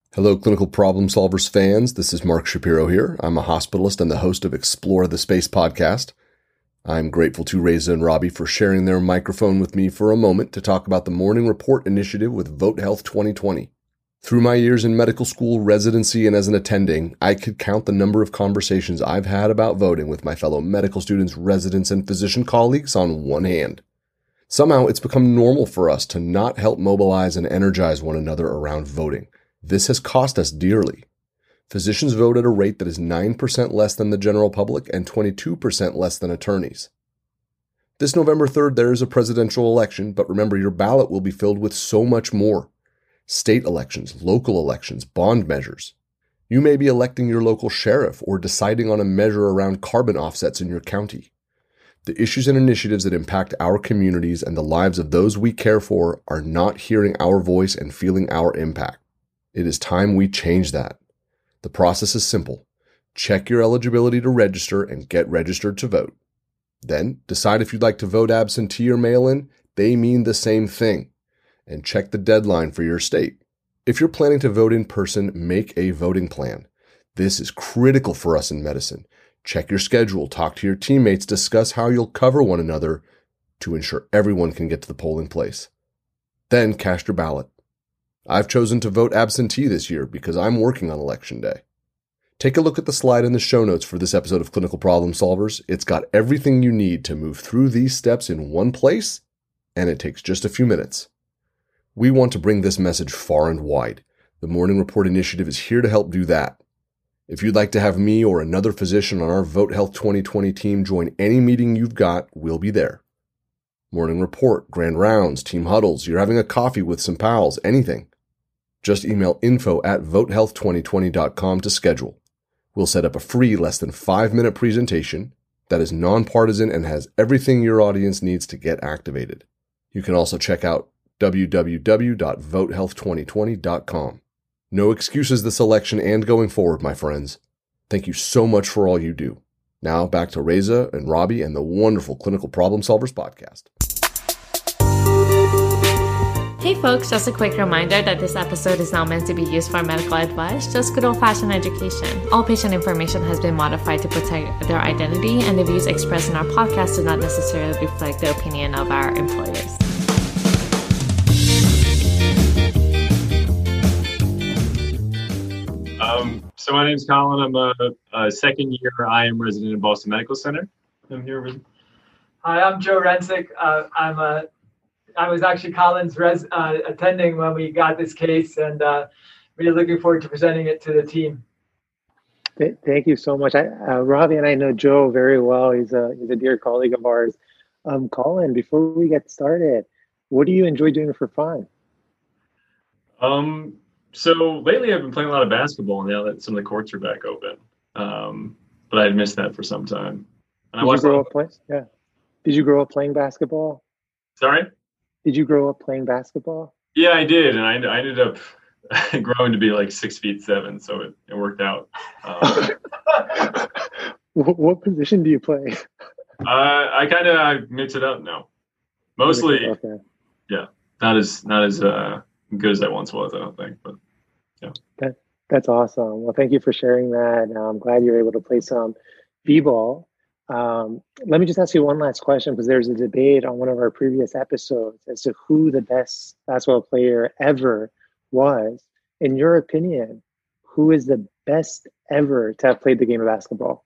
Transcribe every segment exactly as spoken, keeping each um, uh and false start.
Hello, Clinical Problem Solvers fans. This is Mark Shapiro here. I'm a hospitalist and the host of Explore the Space podcast. I'm grateful to Reza and Robbie for sharing their microphone with me for a moment to talk about the Morning Report initiative with Vote Health twenty twenty. Through my years in medical school, residency, and as an attending, I could count the number of conversations I've had about voting with my fellow medical students, residents, and physician colleagues on one hand. Somehow, it's become normal for us to not help mobilize and energize one another around voting. This has cost us dearly. Physicians vote at a rate that is nine percent less than the general public and twenty-two percent less than attorneys. This November third, there is a presidential election, but remember, your ballot will be filled with so much more. State elections, local elections, bond measures. You may be electing your local sheriff or deciding on a measure around carbon offsets in your county. The issues and initiatives that impact our communities and the lives of those we care for are not hearing our voice and feeling our impact. It is time we change that. The process is simple. Check your eligibility to register and get registered to vote. Then, decide if you'd like to vote absentee or mail-in. They mean the same thing. And check the deadline for your state. If you're planning to vote in person, make a voting plan. This is critical for us in medicine. Check your schedule, talk to your teammates, discuss how you'll cover one another to ensure everyone can get to the polling place. Then, cast your ballot. I've chosen to vote absentee this year because I'm working on election day. Take a look at the slide in the show notes for this episode of Clinical Problem Solvers. It's got everything you need to move through these steps in one place, and it takes just a few minutes. We want to bring this message far and wide. The Morning Report initiative is here to help do that. If you'd like to have me or another physician on our Vote Health twenty twenty team join any meeting you've got, we'll be there. Morning Report, grand rounds, team huddles, you're having a coffee with some pals, anything. Just email info at vote health twenty twenty dot com to schedule. We'll set up a free, less than five minute presentation that is nonpartisan and has everything your audience needs to get activated. You can also check out w w w dot vote health twenty twenty dot com. No excuses this election and going forward, my friends. Thank you so much for all you do. Now back to Reza and Robbie and the wonderful Clinical Problem Solvers podcast. Hey folks, just a quick reminder that this episode is not meant to be used for medical advice, just good old-fashioned education. All patient information has been modified to protect their identity, and the views expressed in our podcast do not necessarily reflect the opinion of our employers. Um, so my name is Colin. I'm a, a second year I am resident in Boston Medical Center. I'm here with... Hi, I'm Joe Rensick. Uh, I'm a I was actually Colin's res, uh, attending when we got this case, and uh, really looking forward to presenting it to the team. Thank you so much. I, uh, Robbie and I know Joe very well. He's a he's a dear colleague of ours. Um, Colin, before we get started, what do you enjoy doing for fun? Um, so lately I've been playing a lot of basketball now that some of the courts are back open. Um, but I had missed that for some time. And Did I you grow of, up playing? Yeah. Did you grow up playing basketball? Sorry? Did you grow up playing basketball? Yeah, I did, and I, I ended up growing to be like six feet seven, so it, it worked out. Um, what, what position do you play? uh, I kind of I mix it up now. Mostly, okay. Yeah, not as not as uh, good as I once was, I don't think, but yeah. That, that's awesome. Well, thank you for sharing that. I'm glad you're able to play some b-ball. Um, let me just ask you one last question, because there's a debate on one of our previous episodes as to who the best basketball player ever was. In your opinion, who is the best ever to have played the game of basketball?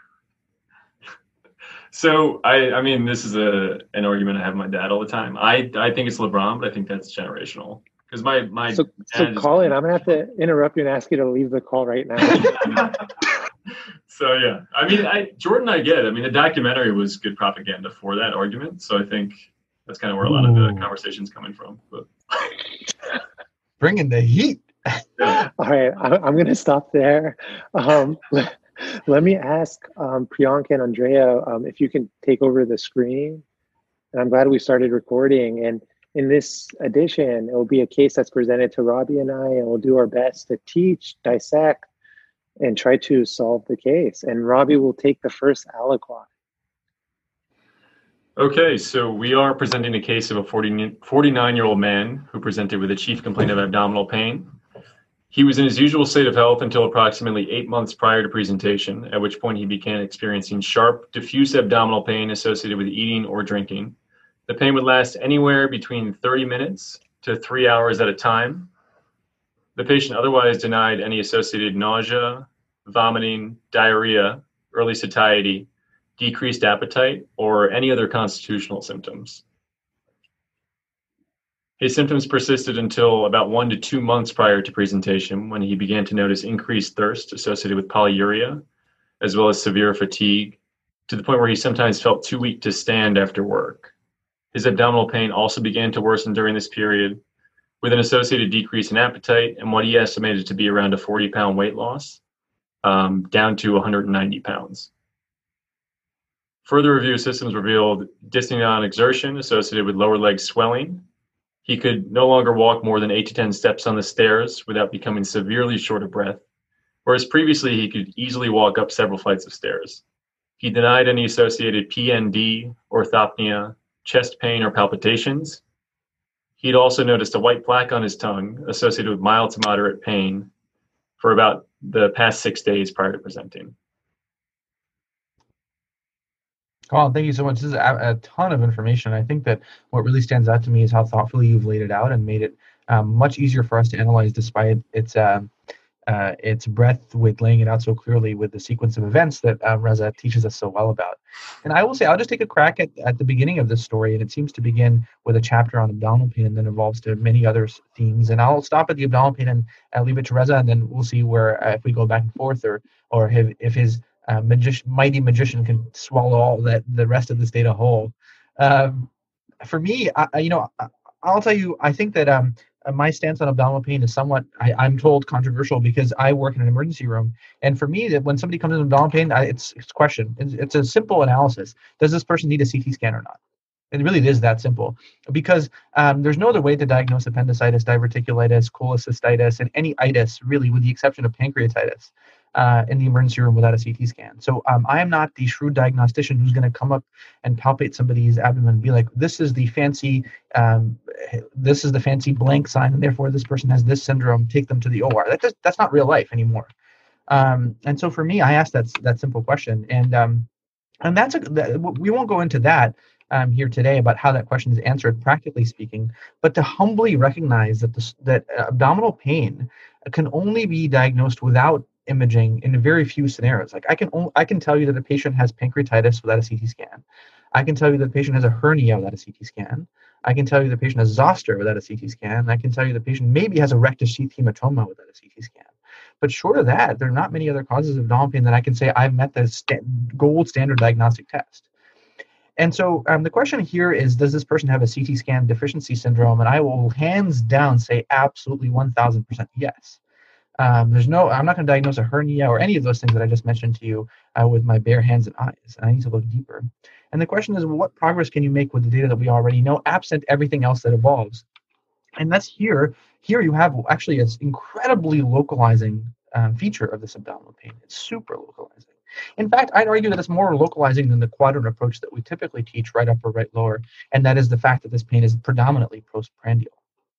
So, I, I mean, this is a an argument I have with my dad all the time. I, I think it's LeBron, but I think that's generational. Because my, my So, so Colin, I'm going to have to interrupt you and ask you to leave the call right now. So, yeah, I mean, I, Jordan, I get it. I mean, the documentary was good propaganda for that argument. So I think that's kind of where a lot Ooh. of the conversation's coming from. But bringing the heat. Yeah. All right, I, I'm going to stop there. Um, let, let me ask um, Priyanka and Andrea um, if you can take over the screen. And I'm glad we started recording. And in this edition, it will be a case that's presented to Robbie and I, and we'll do our best to teach, dissect, and try to solve the case. And Robbie will take the first aliquot. Okay, so we are presenting a case of a forty-nine-year-old man who presented with a chief complaint of abdominal pain. He was in his usual state of health until approximately eight months prior to presentation, at which point he began experiencing sharp, diffuse abdominal pain associated with eating or drinking. The pain would last anywhere between thirty minutes to three hours at a time. The patient otherwise denied any associated nausea, vomiting, diarrhea, early satiety, decreased appetite, or any other constitutional symptoms. His symptoms persisted until about one to two months prior to presentation, when he began to notice increased thirst associated with polyuria, as well as severe fatigue, to the point where he sometimes felt too weak to stand after work. His abdominal pain also began to worsen during this period, with an associated decrease in appetite and what he estimated to be around a forty pound weight loss, um, down to one hundred ninety pounds. Further review of systems revealed dyspnea on exertion associated with lower leg swelling. He could no longer walk more than eight to ten steps on the stairs without becoming severely short of breath, whereas previously he could easily walk up several flights of stairs. He denied any associated P N D, orthopnea, chest pain, or palpitations. He'd also noticed a white plaque on his tongue associated with mild to moderate pain for about the past six days prior to presenting. Colin, thank you so much. This is a, a ton of information. I think that what really stands out to me is how thoughtfully you've laid it out and made it um, much easier for us to analyze, despite its uh, uh, its breadth, with laying it out so clearly with the sequence of events that um, Reza teaches us so well about. And I will say, I'll just take a crack at, at the beginning of this story, and it seems to begin with a chapter on abdominal pain and then evolves to many other themes. And I'll stop at the abdominal pain and I'll leave it to Reza, and then we'll see where uh, if we go back and forth, or or if, if his Uh, magic, mighty magician can swallow all that, the rest of this data whole. Um, for me, I, you know, I, I'll tell you, I think that um, my stance on abdominal pain is somewhat, I, I'm told, controversial, because I work in an emergency room. And for me, that when somebody comes in with abdominal pain, I, it's, it's a question. It's, it's a simple analysis. Does this person need a C T scan or not? It really is that simple, because um, there's no other way to diagnose appendicitis, diverticulitis, cholecystitis, and any itis, really, with the exception of pancreatitis, uh, in the emergency room without a C T scan. So um, I am not the shrewd diagnostician who's going to come up and palpate somebody's abdomen and be like, this is the fancy, um, this is the fancy blank sign, and therefore this person has this syndrome, take them to the O R. That just, that's not real life anymore. Um, and so for me, I asked that, that simple question. And um, and that's a, that, we won't go into that um, here today about how that question is answered, practically speaking, but to humbly recognize that this, that abdominal pain can only be diagnosed without imaging in very few scenarios. Like I can only, I can tell you that a patient has pancreatitis without a C T scan. I can tell you that the patient has a hernia without a C T scan. I can tell you the patient has zoster without a C T scan. I can tell you the patient maybe has a rectus sheath hematoma without a C T scan. But short of that, there are not many other causes of abdominal pain that I can say I've met the st- gold standard diagnostic test. And so um, the question here is, does this person have a C T scan deficiency syndrome? And I will hands down say absolutely one thousand percent yes. Um, there's no, I'm not going to diagnose a hernia or any of those things that I just mentioned to you uh, with my bare hands and eyes. And I need to look deeper. And the question is, well, what progress can you make with the data that we already know, absent everything else that evolves? And that's here. Here you have actually an incredibly localizing um, feature of this abdominal pain. It's super localizing. In fact, I'd argue that it's more localizing than the quadrant approach that we typically teach, right upper, right lower. And that is the fact that this pain is predominantly postprandial.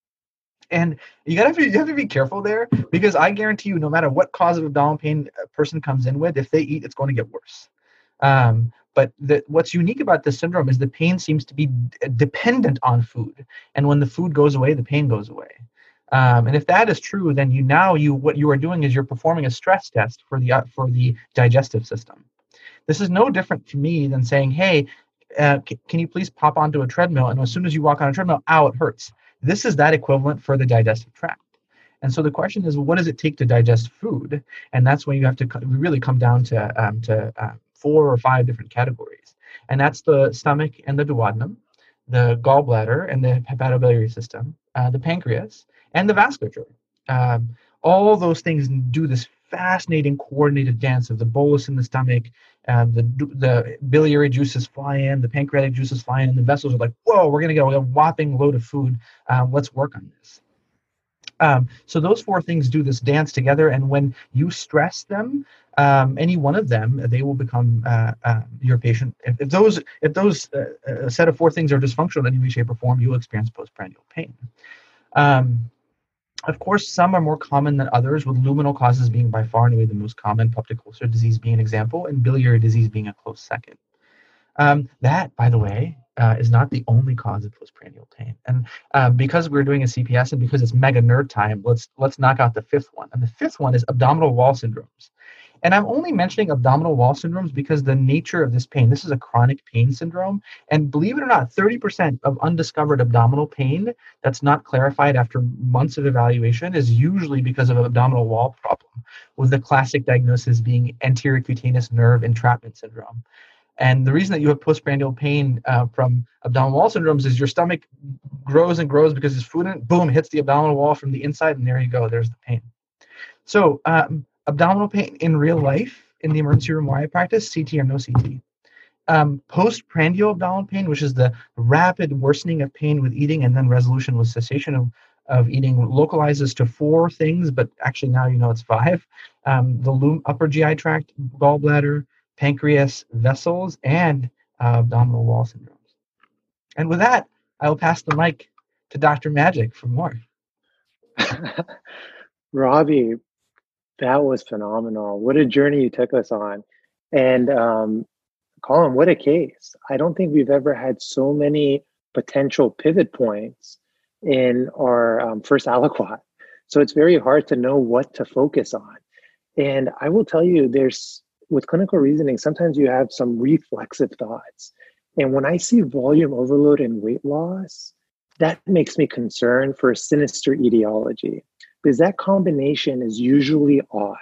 And you gotta be, you have to be careful there, because I guarantee you, no matter what cause of abdominal pain a person comes in with, if they eat, it's going to get worse. Um, but the, what's unique about this syndrome is the pain seems to be d- dependent on food, and when the food goes away, the pain goes away. Um, and if that is true, then you now you what you are doing is you're performing a stress test for the uh, for the digestive system. This is no different to me than saying, hey, uh, c- can you please pop onto a treadmill? And as soon as you walk on a treadmill, ow, it hurts. This is that equivalent for the digestive tract. And so the question is, what does it take to digest food? And that's when you have to co- really come down to, um, to uh, four or five different categories. And that's the stomach and the duodenum, the gallbladder and the hepatobiliary system, uh, the pancreas, and the vasculature. Um, all those things do this fascinating coordinated dance of the bolus in the stomach, um, the the biliary juices fly in, the pancreatic juices fly in, and the vessels are like, whoa, we're going to get a whopping load of food. Um, let's work on this. Um, so those four things do this dance together, and when you stress them, um, any one of them, they will become uh, uh, your patient. If, if those if those uh, set of four things are dysfunctional in any way, shape, or form, you will experience postprandial pain. Um, Of course, some are more common than others, with luminal causes being by far and away the most common, peptic ulcer disease being an example, and biliary disease being a close second. Um, that, by the way, uh, is not the only cause of postprandial pain. And uh, because we're doing a C P S and because it's mega nerd time, let's let's knock out the fifth one. And the fifth one is abdominal wall syndromes. And I'm only mentioning abdominal wall syndromes because the nature of this pain, this is a chronic pain syndrome. And believe it or not, thirty percent of undiscovered abdominal pain that's not clarified after months of evaluation is usually because of an abdominal wall problem, with the classic diagnosis being anterior cutaneous nerve entrapment syndrome. And the reason that you have postprandial pain uh, from abdominal wall syndromes is your stomach grows and grows because there's food in it, boom, hits the abdominal wall from the inside, and there you go, there's the pain. So um, abdominal pain in real life, in the emergency room where I practice, C T or no C T. Um, postprandial abdominal pain, which is the rapid worsening of pain with eating and then resolution with cessation of, of eating, localizes to four things, but actually now you know it's five. Um, the loom, upper G I tract, gallbladder, pancreas, vessels, and uh, abdominal wall syndromes. And with that, I will pass the mic to Doctor Magic for more. Robbie, that was phenomenal. What a journey you took us on. And um, Colin, what a case. I don't think we've ever had so many potential pivot points in our um, first aliquot. So it's very hard to know what to focus on. And I will tell you, there's with clinical reasoning, sometimes you have some reflexive thoughts. And when I see volume overload and weight loss, that makes me concerned for a sinister etiology, because that combination is usually odd.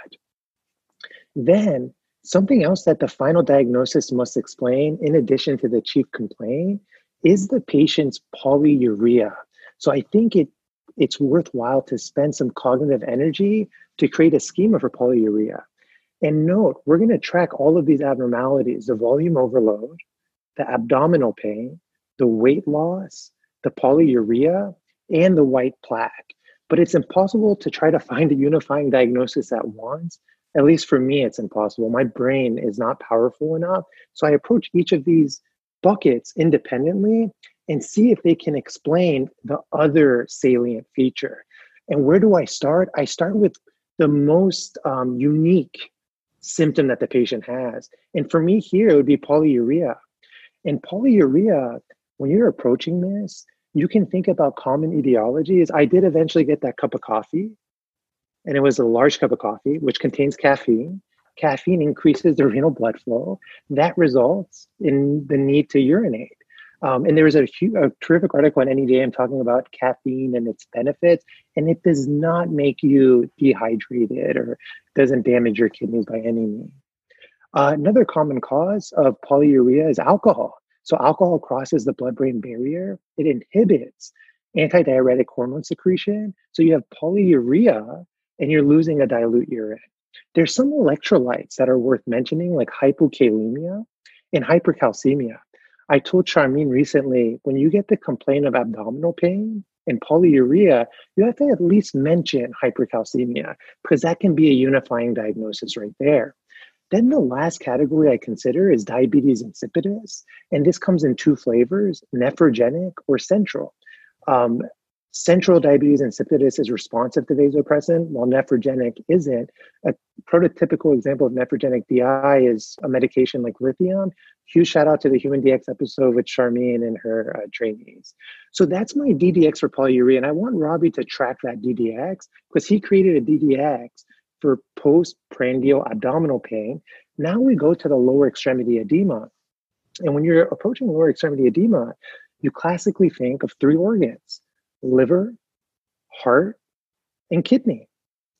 Then something else that the final diagnosis must explain, in addition to the chief complaint, is the patient's polyuria. So I think it it's worthwhile to spend some cognitive energy to create a schema for polyuria. And note, we're going to track all of these abnormalities: the volume overload, the abdominal pain, the weight loss, the polyuria, and the white plaque. But it's impossible to try to find a unifying diagnosis at once. At least for me, it's impossible. My brain is not powerful enough. So I approach each of these buckets independently and see if they can explain the other salient feature. And where do I start? I start with the most um, unique symptom that the patient has. And for me here, it would be polyuria. And polyuria, when you're approaching this, you can think about common etiologies. I did eventually get that cup of coffee, and it was a large cup of coffee, which contains caffeine. Caffeine increases the renal blood flow. That results in the need to urinate. Um, and there was a, a terrific article on N E D A M talking about caffeine and its benefits, and it does not make you dehydrated or doesn't damage your kidneys by any means. Uh, another common cause of polyuria is alcohol. So alcohol crosses the blood-brain barrier. It inhibits antidiuretic hormone secretion. So you have polyuria and you're losing a dilute urine. There's some electrolytes that are worth mentioning, like hypokalemia and hypercalcemia. I told Charmaine recently, when you get the complaint of abdominal pain and polyuria, you have to at least mention hypercalcemia, because that can be a unifying diagnosis right there. Then the last category I consider is diabetes insipidus, and this comes in two flavors, nephrogenic or central. Um, central diabetes insipidus is responsive to vasopressin, while nephrogenic isn't. A prototypical example of nephrogenic D I is a medication like lithium. Huge shout out to the Human D X episode with Charmaine and her uh, trainees. So that's my D D X for polyuria, and I want Robbie to track that D D X, because he created a D D X for postprandial abdominal pain. Now we go to the lower extremity edema. And when you're approaching lower extremity edema, you classically think of three organs: liver, heart, and kidney.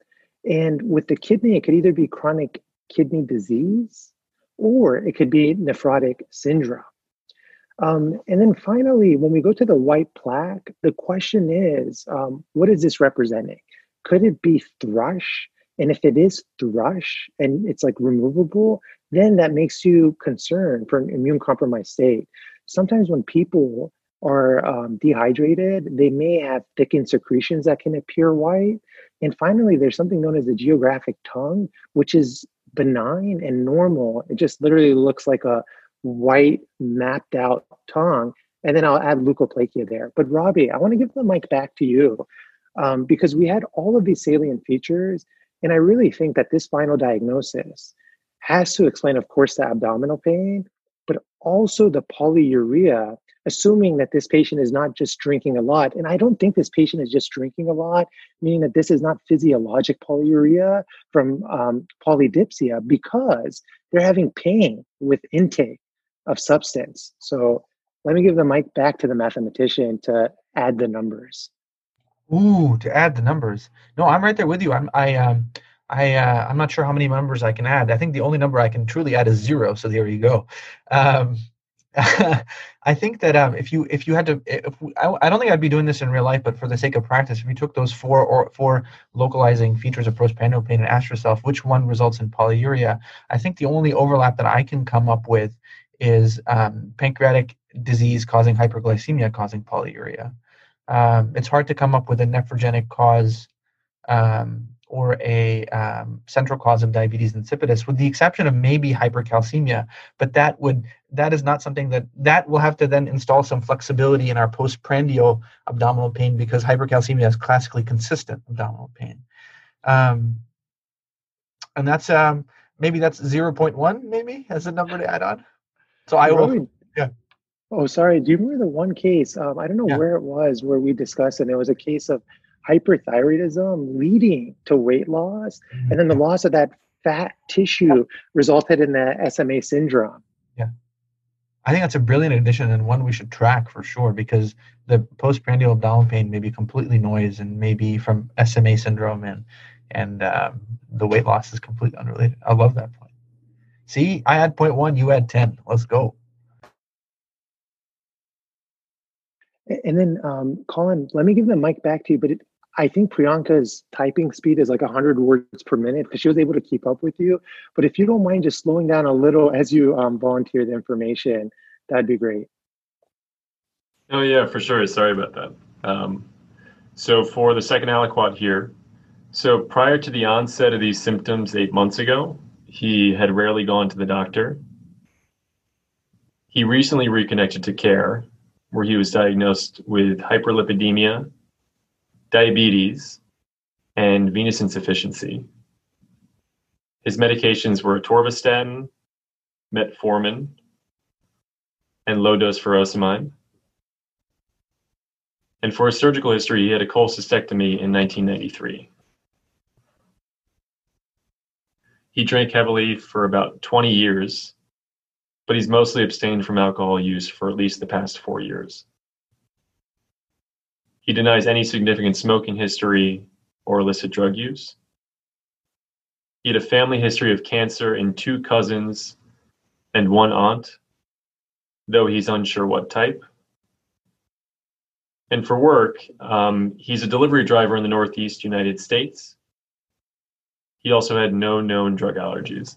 And with the kidney, it could either be chronic kidney disease or it could be nephrotic syndrome. Um, and then finally, when we go to the white plaque, the question is, um, what is this representing? Could it be thrush? And if it is thrush and it's like removable, then that makes you concerned for an immune compromised state. Sometimes when people are um, dehydrated, they may have thickened secretions that can appear white. And finally, there's something known as the geographic tongue, which is benign and normal. It just literally looks like a white mapped out tongue. And then I'll add leukoplakia there. But Robbie, I want to give the mic back to you. um, because we had all of these salient features. And I really think that this final diagnosis has to explain, of course, the abdominal pain, but also the polyuria, assuming that this patient is not just drinking a lot. And I don't think this patient is just drinking a lot, meaning that this is not physiologic polyuria from um, polydipsia, because they're having pain with intake of substance. So let me give the mic back to the mathematician to add the numbers. Ooh, to add the numbers. No, I'm right there with you. I'm I um I uh, I'm not sure how many numbers I can add. I think the only number I can truly add is zero. So there you go. Um, I think that um, if you if you had to, if we, I, I don't think I'd be doing this in real life, but for the sake of practice, if you took those four or four localizing features of postprandial pain and asked yourself which one results in polyuria, I think the only overlap that I can come up with is um, pancreatic disease causing hyperglycemia causing polyuria. Um, it's hard to come up with a nephrogenic cause um, or a um, central cause of diabetes insipidus, with the exception of maybe hypercalcemia. But that would that is not something that that will have to then install some flexibility in our postprandial abdominal pain, because hypercalcemia is classically consistent abdominal pain, um, and that's um, maybe that's zero point one maybe as a number to add on. So I will. Really? Yeah. Oh, sorry. Do you remember the one case? Um, I don't know Yeah. where it was where we discussed, and it was a case of hyperthyroidism leading to weight loss, and then the loss of that fat tissue resulted in the S M A syndrome. Yeah. I think that's a brilliant addition, and one we should track for sure, because the postprandial abdominal pain may be completely noise and maybe from S M A syndrome, and and um, the weight loss is completely unrelated. I love that point. See, I had point one, you had ten. Let's go. And then, um, Colin, let me give the mic back to you. But it, I think Priyanka's typing speed is like one hundred words per minute because she was able to keep up with you. But if you don't mind just slowing down a little as you um, volunteer the information, that'd be great. Oh, yeah, for sure. Sorry about that. Um, so for the second aliquot here, so prior to the onset of these symptoms eight months ago, he had rarely gone to the doctor. He recently reconnected to care, where he was diagnosed with hyperlipidemia, diabetes, and venous insufficiency. His medications were atorvastatin, metformin, and low-dose furosemide. And for his surgical history, he had a cholecystectomy in nineteen ninety-three. He drank heavily for about twenty years, but he's mostly abstained from alcohol use for at least the past four years. He denies any significant smoking history or illicit drug use. He had a family history of cancer in two cousins and one aunt, though he's unsure what type. And for work, um, he's a delivery driver in the Northeast United States. He also had no known drug allergies.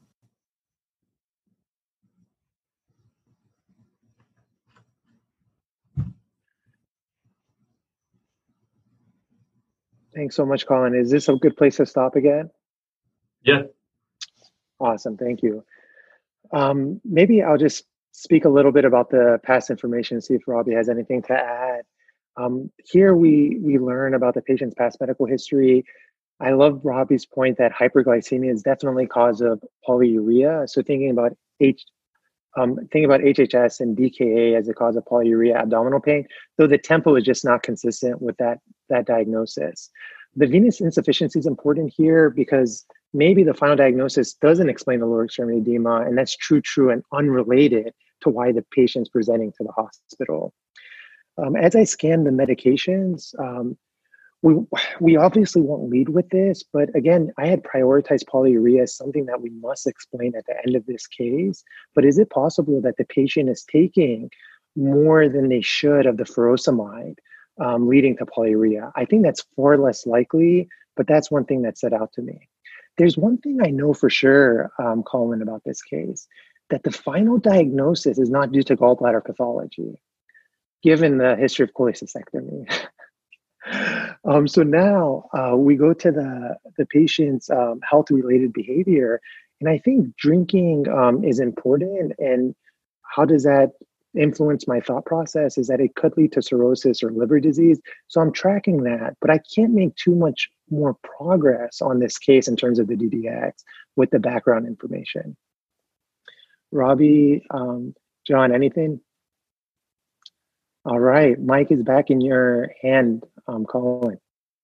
Thanks so much, Colin. Is this a good place to stop again? Yeah. Awesome. Thank you. Um, maybe I'll just speak a little bit about the past information, see if Robbie has anything to add. Um, here we, we learn about the patient's past medical history. I love Robbie's point that hyperglycemia is definitely cause of polyuria. So thinking about H, um, thinking about H H S and D K A as a cause of polyuria abdominal pain, though the tempo is just not consistent with that, that diagnosis. The venous insufficiency is important here because maybe the final diagnosis doesn't explain the lower extremity edema, and that's true, true, and unrelated to why the patient's presenting to the hospital. Um, as I scan the medications, um, we, we obviously won't lead with this, but again, I had prioritized polyuria as something that we must explain at the end of this case. But is it possible that the patient is taking more than they should of the furosemide, um, leading to polyuria? I think that's far less likely, but that's one thing that stood out to me. There's one thing I know for sure, um, Colin, about this case, that the final diagnosis is not due to gallbladder pathology, given the history of cholecystectomy. um, so now uh, we go to the, the patient's um, health-related behavior, and I think drinking um, is important, and how does that influence my thought process is that it could lead to cirrhosis or liver disease. So I'm tracking that, but I can't make too much more progress on this case in terms of the D D X with the background information. Robbie, um, John, anything? All right, Mike is back in your hand, um, Colin.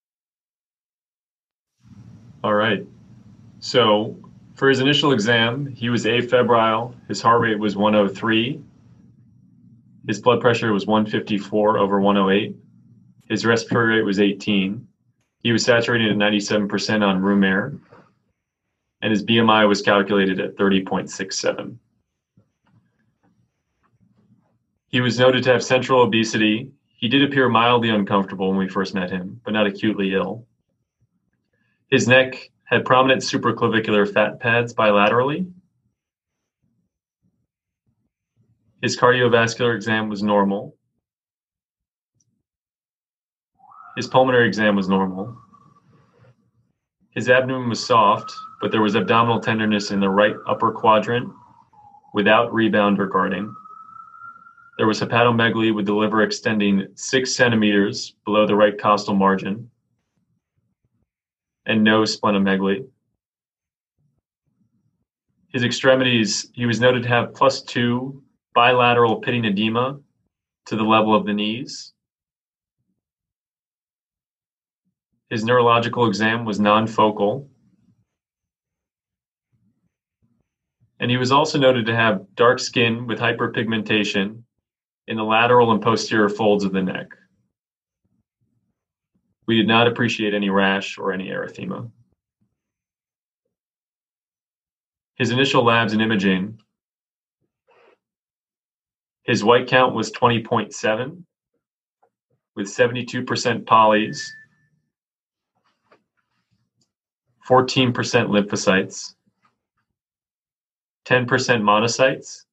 All right. So for his initial exam, he was afebrile. His heart rate was one oh three. His blood pressure was one fifty-four over one oh eight. His respiratory rate was eighteen. He was saturated at ninety-seven percent on room air. And his B M I was calculated at thirty point six seven. He was noted to have central obesity. He did appear mildly uncomfortable when we first met him, but not acutely ill. His neck had prominent supraclavicular fat pads bilaterally. His cardiovascular exam was normal. His pulmonary exam was normal. His abdomen was soft, but there was abdominal tenderness in the right upper quadrant without rebound or guarding. There was hepatomegaly with the liver extending six centimeters below the right costal margin, and no splenomegaly. His extremities, he was noted to have plus two bilateral pitting edema to the level of the knees. His neurological exam was non-focal. And he was also noted to have dark skin with hyperpigmentation in the lateral and posterior folds of the neck. We did not appreciate any rash or any erythema. His initial labs and imaging, his white count was twenty point seven with seventy-two percent polys, fourteen percent lymphocytes, ten percent monocytes,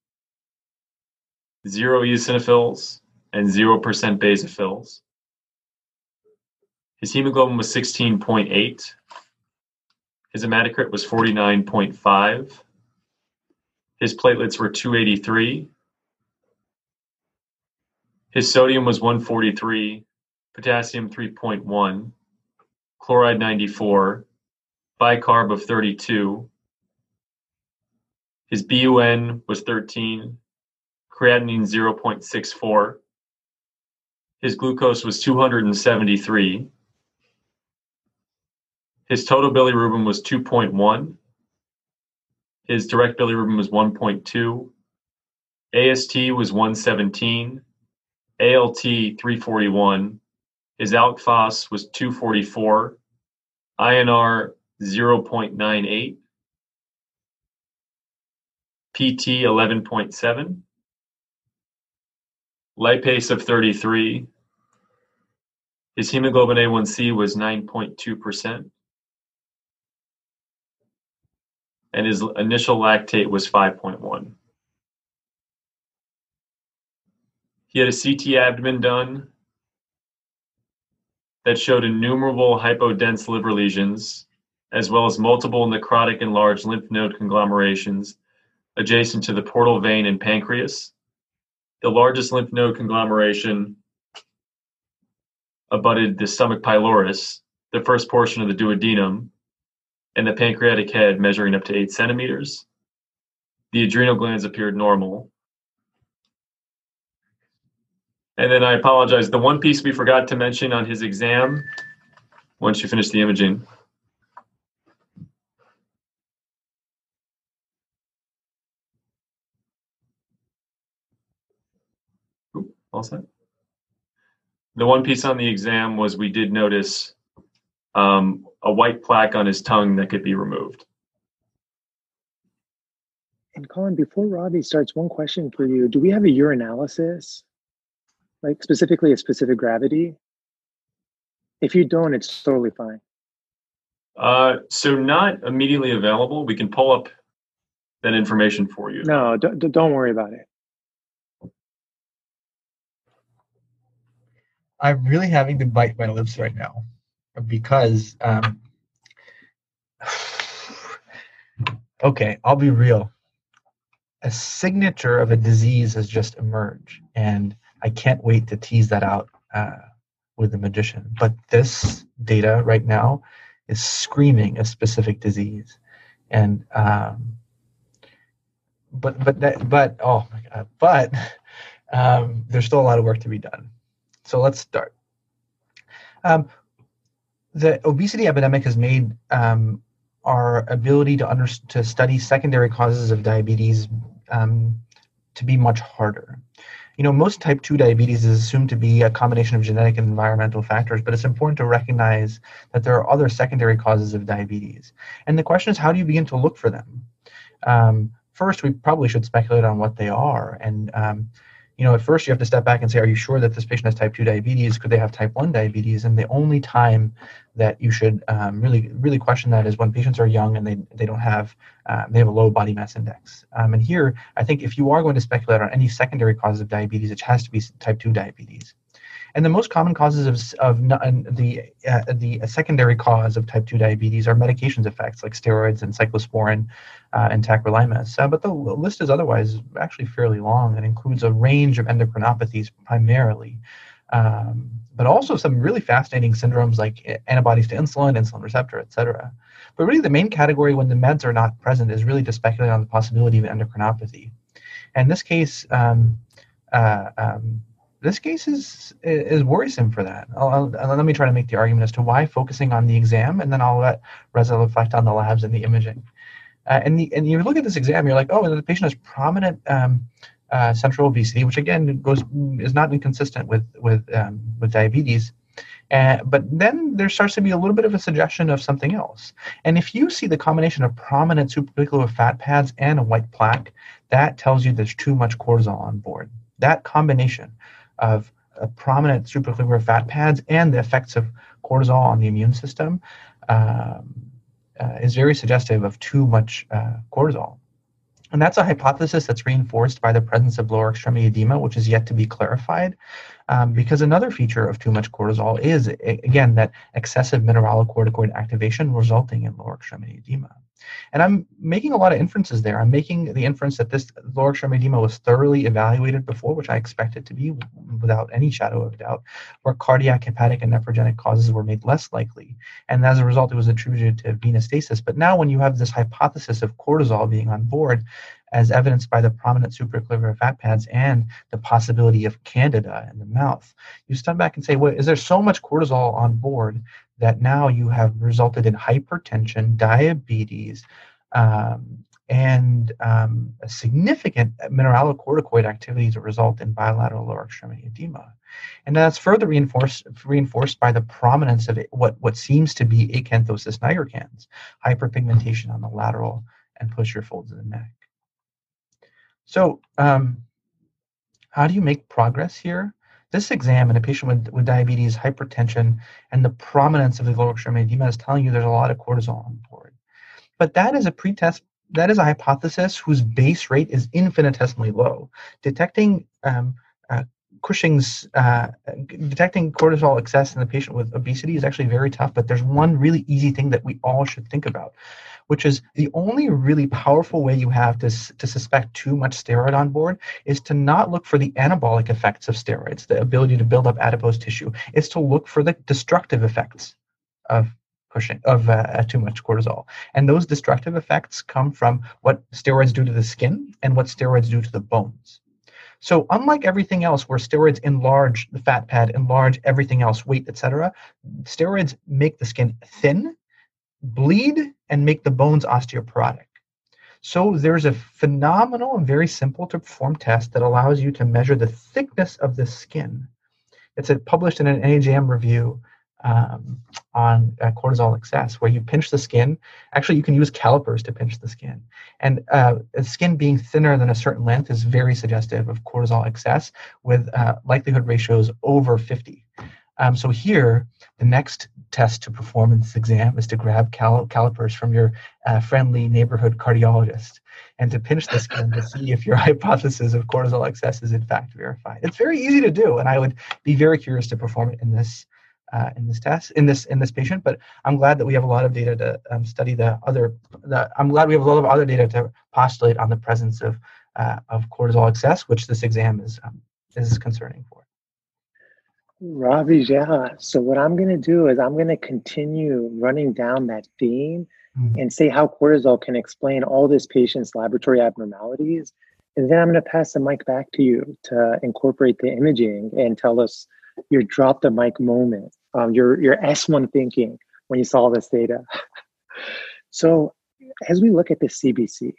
zero eosinophils, and zero percent basophils. His hemoglobin was sixteen point eight. His hematocrit was forty-nine point five. His platelets were two eighty-three. His sodium was one forty-three, potassium three point one, chloride ninety-four, bicarb of thirty-two. His B U N was thirteen, creatinine zero point six four. His glucose was two hundred seventy-three. His total bilirubin was two point one. His direct bilirubin was one point two. A S T was one seventeen. A L T three forty-one. His A L K Phos was two forty-four. I N R zero point nine eight. P T eleven point seven. Lipase of thirty-three. His hemoglobin A one C was nine point two percent. And his initial lactate was five point one. He had a C T abdomen done that showed innumerable hypodense liver lesions, as well as multiple necrotic and large lymph node conglomerations adjacent to the portal vein and pancreas. The largest lymph node conglomeration abutted the stomach pylorus, the first portion of the duodenum, and the pancreatic head measuring up to eight centimeters. The adrenal glands appeared normal. And then I apologize, the one piece we forgot to mention on his exam, once you finish the imaging, Oop, all set. The one piece on the exam was we did notice um, a white plaque on his tongue that could be removed. And Colin, before Robbie starts, one question for you. Do we have a urinalysis? Like specifically a specific gravity? If you don't, it's totally fine. Uh, so not immediately available. We can pull up that information for you. No, don't, don't worry about it. I'm really having to bite my lips right now because, um, okay, I'll be real. a signature of a disease has just emerged, and I can't wait to tease that out uh, with the magician. But this data right now is screaming a specific disease, and um, but but that but oh my god, but um, there's still a lot of work to be done. So let's start. Um, the obesity epidemic has made um, our ability to under, to study secondary causes of diabetes um, to be much harder. You know, most type two diabetes is assumed to be a combination of genetic and environmental factors, but it's important to recognize that there are other secondary causes of diabetes. And the question is, how do you begin to look for them? Um, first, we probably should speculate on what they are. And um, you know, at first you have to step back and say, are you sure that this patient has type two diabetes? Could they have type one diabetes? And the only time that you should um, really, really question that is when patients are young and they, they don't have, uh, they have a low body mass index. Um, and here, I think if you are going to speculate on any secondary causes of diabetes, it has to be type two diabetes. And the most common causes of, of the uh, the secondary cause of type two diabetes are medications effects like steroids and cyclosporin uh, and tacrolimus. Uh, but the list is otherwise actually fairly long and includes a range of endocrinopathies primarily, um, but also some really fascinating syndromes like antibodies to insulin, insulin receptor, et cetera. But really the main category when the meds are not present is really to speculate on the possibility of endocrinopathy. And in this case, um, uh, um, This case is is worrisome for that. I'll, I'll, let me try to make the argument as to why focusing on the exam, and then I'll let Reza reflect on the labs and the imaging. Uh, and, the, and you look at this exam, you're like, oh, the patient has prominent um, uh, central obesity, which again goes is not inconsistent with with um, with diabetes. Uh, but then there starts to be a little bit of a suggestion of something else. And if you see the combination of prominent supraarticular fat pads and a white plaque, that tells you there's too much cortisol on board. That combination of uh, prominent supraarticular fat pads and the effects of cortisol on the immune system um, uh, is very suggestive of too much uh, cortisol. And that's a hypothesis that's reinforced by the presence of lower extremity edema, which is yet to be clarified, um, because another feature of too much cortisol is, again, that excessive mineralocorticoid activation resulting in lower extremity edema. And I'm making a lot of inferences there. I'm making the inference that this lower extremity edema was thoroughly evaluated before, which I expect it to be without any shadow of doubt, where cardiac, hepatic, and nephrogenic causes were made less likely. And as a result, it was attributed to venous stasis. But now when you have this hypothesis of cortisol being on board, as evidenced by the prominent supraarticular fat pads and the possibility of candida in the mouth, you step back and say, well, is there so much cortisol on board that now you have resulted in hypertension, diabetes, um, and um, a significant mineralocorticoid activity to result in bilateral lower extremity edema? And that's further reinforced reinforced by the prominence of it, what, what seems to be acanthosis nigricans, hyperpigmentation on the lateral and posterior folds of the neck. So um, how do you make progress here? This exam in a patient with, with diabetes, hypertension, and the prominence of the lower extremity edema is telling you there's a lot of cortisol on board. But that is a pretest, that is a hypothesis whose base rate is infinitesimally low. Detecting um, uh, Cushing's, uh, detecting cortisol excess in the patient with obesity is actually very tough, but there's one really easy thing that we all should think about, which is the only really powerful way you have to, to suspect too much steroid on board is to not look for the anabolic effects of steroids, the ability to build up adipose tissue. It's to look for the destructive effects of pushing of uh, too much cortisol. And those destructive effects come from what steroids do to the skin and what steroids do to the bones. So unlike everything else where steroids enlarge the fat pad, enlarge everything else, weight, et cetera, steroids make the skin thin, bleed, and make the bones osteoporotic. So there's a phenomenal and very simple to perform test that allows you to measure the thickness of the skin. It's a, published in an N H A M review um, on uh, cortisol excess, where you pinch the skin. Actually, you can use calipers to pinch the skin. And uh, the skin being thinner than a certain length is very suggestive of cortisol excess with uh, likelihood ratios over fifty. Um, so here, the next test to perform in this exam is to grab cal- calipers from your uh, friendly neighborhood cardiologist and to pinch the skin to see if your hypothesis of cortisol excess is in fact verified. It's very easy to do, and I would be very curious to perform it in this uh, in this test in this in this patient. But I'm glad that we have a lot of data to um, study the other. The, I'm glad we have a lot of other data to postulate on the presence of uh, of cortisol excess, which this exam is um, is concerning for. Ravi, yeah. So what I'm going to do is I'm going to continue running down that theme mm-hmm. and say how cortisol can explain all this patient's laboratory abnormalities. And then I'm going to pass the mic back to you to incorporate the imaging and tell us your drop the mic moment, um, your, your S one thinking when you saw this data. So as we look at the C B C,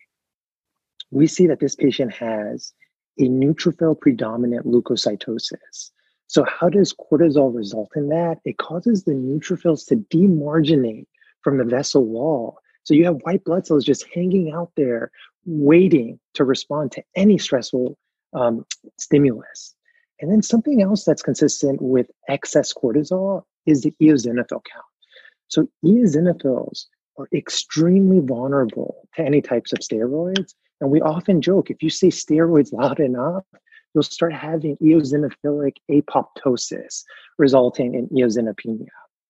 we see that this patient has a neutrophil predominant leukocytosis. So how does cortisol result in that? It causes the neutrophils to demarginate from the vessel wall. So you have white blood cells just hanging out there, waiting to respond to any stressful um, stimulus. And then something else that's consistent with excess cortisol is the eosinophil count. So eosinophils are extremely vulnerable to any types of steroids. And we often joke, if you say steroids loud enough, you'll start having eosinophilic apoptosis, resulting in eosinopenia.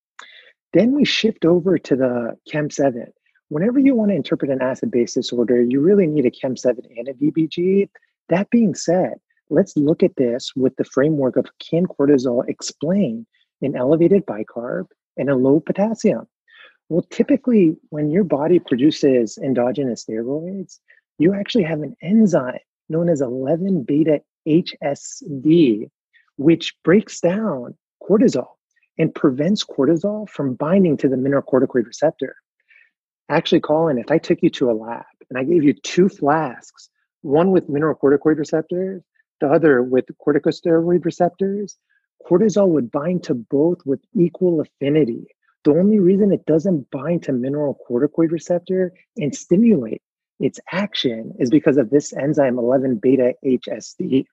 Then we shift over to the C H E M seven. Whenever you want to interpret an acid-base disorder, you really need a C H E M seven and a D B G. That being said, let's look at this with the framework of can cortisol explain an elevated bicarb and a low potassium? Well, typically, when your body produces endogenous steroids, you actually have an enzyme known as eleven beta H S D, which breaks down cortisol and prevents cortisol from binding to the mineralocorticoid receptor. Actually, Colin, if I took you to a lab and I gave you two flasks, one with mineralocorticoid receptors, the other with corticosteroid receptors, cortisol would bind to both with equal affinity. The only reason it doesn't bind to mineralocorticoid receptor and stimulate its action is because of this enzyme eleven beta H S D.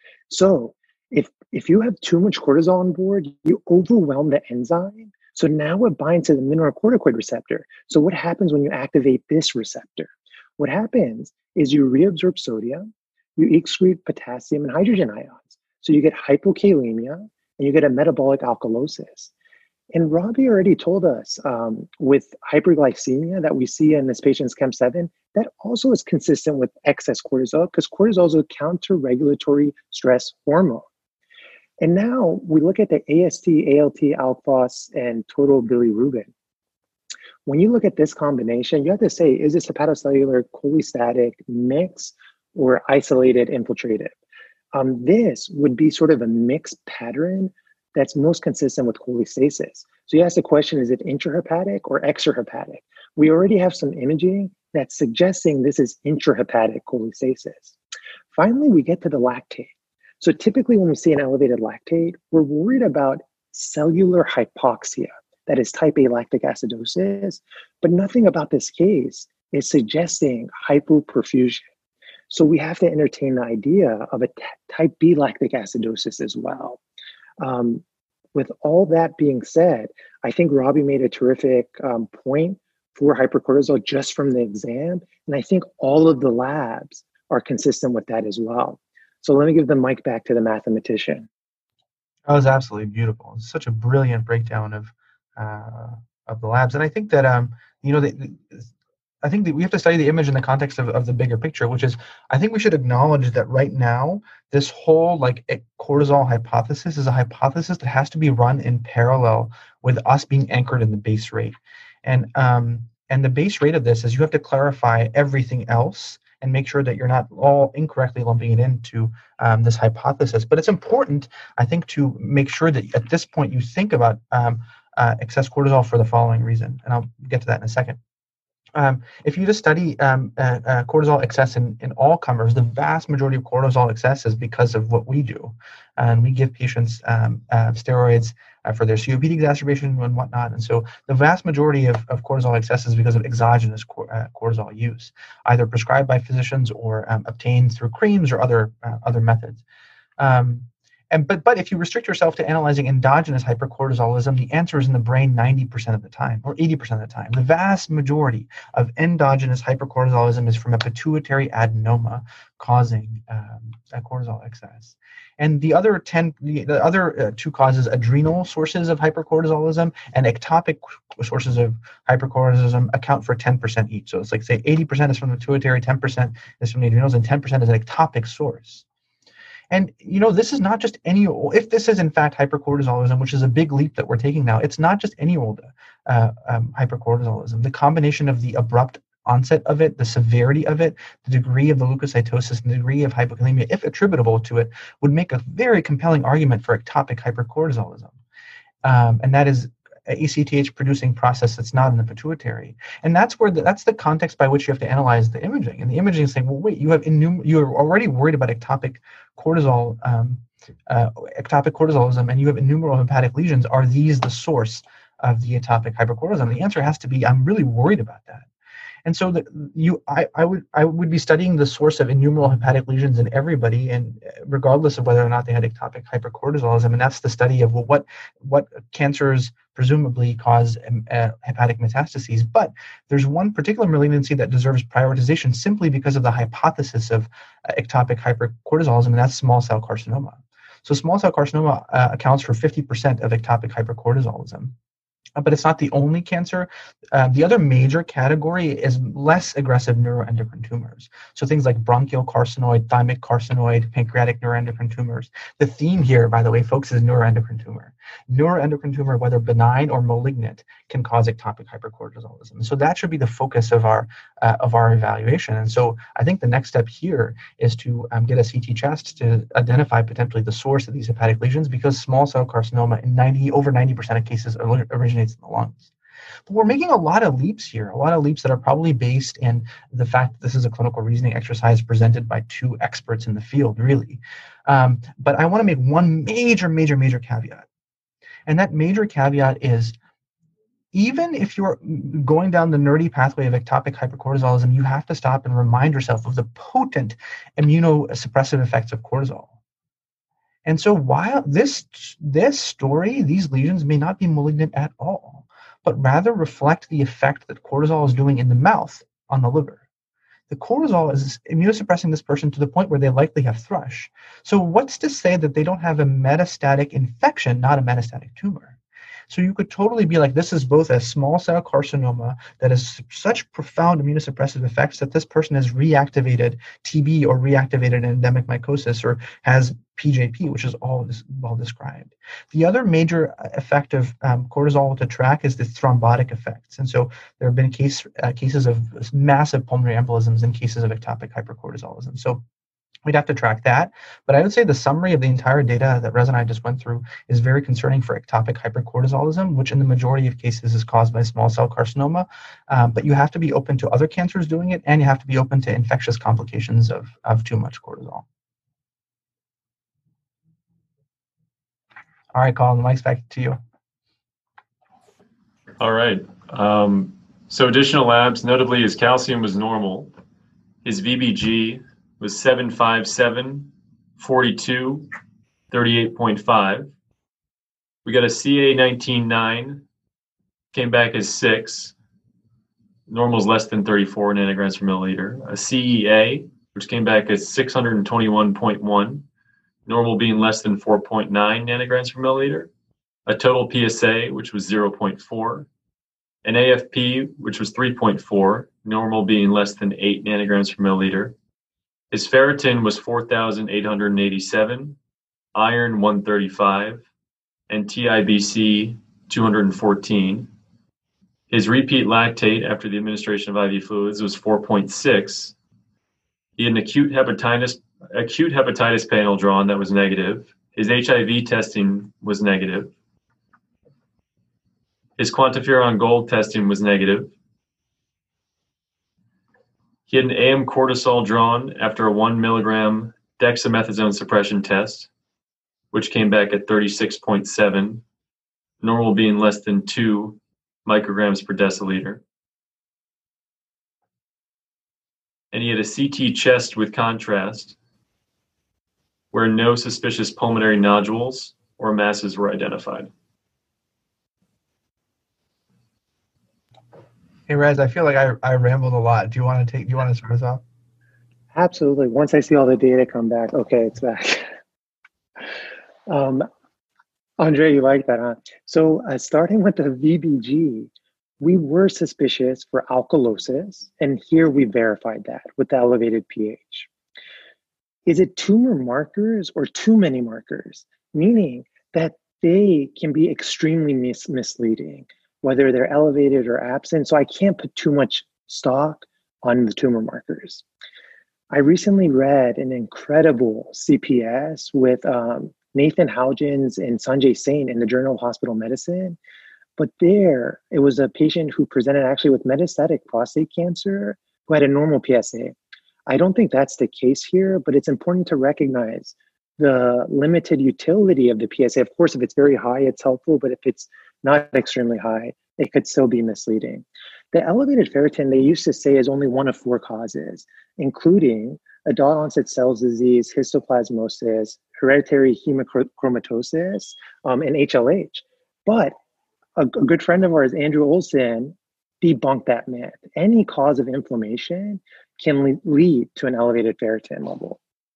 So if, if you have too much cortisol on board, you overwhelm the enzyme. So now it binds to the mineralocorticoid receptor. So what happens when you activate this receptor? What happens is you reabsorb sodium, you excrete potassium and hydrogen ions. So you get hypokalemia and you get a metabolic alkalosis. And Robbie already told us um, with hyperglycemia that we see in this patient's C H E M seven, that also is consistent with excess cortisol because cortisol is a counter-regulatory stress hormone. And now we look at the A S T, A L T, alphos, and total bilirubin. When you look at this combination, you have to say, is this hepatocellular cholestatic mix or isolated infiltrative? Um, this would be sort of a mixed pattern that's most consistent with cholestasis. So you ask the question, is it intrahepatic or extrahepatic? We already have some imaging that's suggesting this is intrahepatic cholestasis. Finally, we get to the lactate. So typically when we see an elevated lactate, we're worried about cellular hypoxia, that is type A lactic acidosis, but nothing about this case is suggesting hypoperfusion. So we have to entertain the idea of a t- type B lactic acidosis as well. Um, with all that being said, I think Robbie made a terrific um, point for hypercortisol just from the exam. And I think all of the labs are consistent with that as well. So let me give the mic back to the mathematician. That was absolutely beautiful. It's such a brilliant breakdown of uh, of the labs. And I think that, um, you know, the, the, I think that we have to study the image in the context of, of the bigger picture, which is, I think we should acknowledge that right now, this whole like cortisol hypothesis is a hypothesis that has to be run in parallel with us being anchored in the base rate. And um, and the base rate of this is you have to clarify everything else and make sure that you're not all incorrectly lumping it into um, this hypothesis. But it's important, I think, to make sure that at this point you think about um, uh, excess cortisol for the following reason. And I'll get to that in a second. Um, if you just study um, uh, uh, cortisol excess in, in all comers, the vast majority of cortisol excess is because of what we do. And we give patients um, uh, steroids uh, for their C O P D exacerbation and whatnot. And so the vast majority of, of cortisol excess is because of exogenous cor- uh, cortisol use, either prescribed by physicians or um, obtained through creams or other uh, other methods. Um, And but but if you restrict yourself to analyzing endogenous hypercortisolism, the answer is in the brain ninety percent of the time, or eighty percent of the time. The vast majority of endogenous hypercortisolism is from a pituitary adenoma causing um, a cortisol excess. And the other ten, the, the other uh, two causes, adrenal sources of hypercortisolism and ectopic sources of hypercortisolism, account for ten percent each. So it's like, say, eighty percent is from the pituitary, ten percent is from the adrenals, and ten percent is an ectopic source. And, you know, this is not just any, if this is in fact hypercortisolism, which is a big leap that we're taking now, it's not just any old uh, um, hypercortisolism. The combination of the abrupt onset of it, the severity of it, the degree of the leukocytosis, and the degree of hypokalemia, if attributable to it, would make a very compelling argument for ectopic hypercortisolism. Um, and that is a C T H producing process that's not in the pituitary. And that's where the, that's the context by which you have to analyze the imaging. And the imaging is saying, well, wait, you have innum- you're already worried about ectopic cortisol, um, uh, ectopic cortisolism, and you have innumerable hepatic lesions. Are these the source of the ectopic hypercortisolism? The answer has to be, I'm really worried about that. And so the, you, I, I would, I would be studying the source of innumerable hepatic lesions in everybody, and regardless of whether or not they had ectopic hypercortisolism. And that's the study of, well, what, what cancers presumably cause um, uh, hepatic metastases. But there's one particular malignancy that deserves prioritization simply because of the hypothesis of uh, ectopic hypercortisolism, and that's small cell carcinoma. So small cell carcinoma uh, accounts for fifty percent of ectopic hypercortisolism. But it's not the only cancer. Uh, the other major category is less aggressive neuroendocrine tumors. So things like bronchial carcinoid, thymic carcinoid, pancreatic neuroendocrine tumors. The theme here, by the way, folks, is neuroendocrine tumor. Neuroendocrine tumor, whether benign or malignant, can cause ectopic hypercortisolism. So that should be the focus of our uh, of our evaluation. And so I think the next step here is to um, get a C T chest to identify potentially the source of these hepatic lesions, because small cell carcinoma in ninety over ninety percent of cases originates in the lungs. But we're making a lot of leaps here, a lot of leaps that are probably based in the fact that this is a clinical reasoning exercise presented by two experts in the field, really. Um, but I want to make one major, major, major caveat. And that major caveat is, even if you're going down the nerdy pathway of ectopic hypercortisolism, you have to stop and remind yourself of the potent immunosuppressive effects of cortisol. And so while this, this story, these lesions may not be malignant at all, but rather reflect the effect that cortisol is doing in the mouth on the liver. The cortisol is immunosuppressing this person to the point where they likely have thrush. So what's to say that they don't have a metastatic infection, not a metastatic tumor? So you could totally be like, this is both a small cell carcinoma that has such profound immunosuppressive effects that this person has reactivated T B or reactivated endemic mycosis or has P J P, which is all this well described. The other major effect of um, cortisol to track is the thrombotic effects. And so there have been case, uh, cases of massive pulmonary embolisms in cases of ectopic hypercortisolism. So we'd have to track that. But I would say the summary of the entire data that Reza and I just went through is very concerning for ectopic hypercortisolism, which in the majority of cases is caused by small cell carcinoma. Um, but you have to be open to other cancers doing it, and you have to be open to infectious complications of, of too much cortisol. All right, Colin, the mic's back to you. All right. Um, so additional labs, notably his calcium was normal. His V B G was seven five seven, forty-two, thirty-eight point five. We got a C A nineteen nine, came back as six. Normal is less than thirty-four nanograms per milliliter. A C E A, which came back as six hundred twenty-one point one. Normal being less than four point nine nanograms per milliliter. A total P S A, which was zero point four. An A F P, which was three point four, normal being less than eight nanograms per milliliter. His ferritin was four thousand eight hundred eighty-seven, iron one thirty-five, and T I B C two hundred fourteen. His repeat lactate after the administration of I V fluids was four point six. He had an acute hepatitis acute hepatitis panel drawn that was negative. His H I V testing was negative. His quantiferon gold testing was negative. He had an A M cortisol drawn after a one milligram dexamethasone suppression test, which came back at thirty-six point seven, normal being less than two micrograms per deciliter. And he had a C T chest with contrast, where no suspicious pulmonary nodules or masses were identified. Hey, Rez, I feel like I, I rambled a lot. Do you want to take? Do you want to start us off? Absolutely. Once I see all the data come back, okay, it's back. um, Andre, you like that, huh? So uh, starting with the V B G, we were suspicious for alkalosis, and here we verified that with the elevated pH. Is it tumor markers or too many markers? Meaning that they can be extremely mis- misleading, whether they're elevated or absent. So I can't put too much stock on the tumor markers. I recently read an incredible C P S with um, Nathan Haugens and Sanjay Sain in the Journal of Hospital Medicine. But there, it was a patient who presented actually with metastatic prostate cancer who had a normal P S A. I don't think that's the case here, but it's important to recognize the limited utility of the P S A. Of course, if it's very high, it's helpful, but if it's not extremely high, it could still be misleading. The elevated ferritin, they used to say, is only one of four causes, including adult onset Sells disease, histoplasmosis, hereditary hemochromatosis, um, and H L H. But a, a good friend of ours, Andrew Olson, debunked that myth. Any cause of inflammation can le- lead to an elevated ferritin level.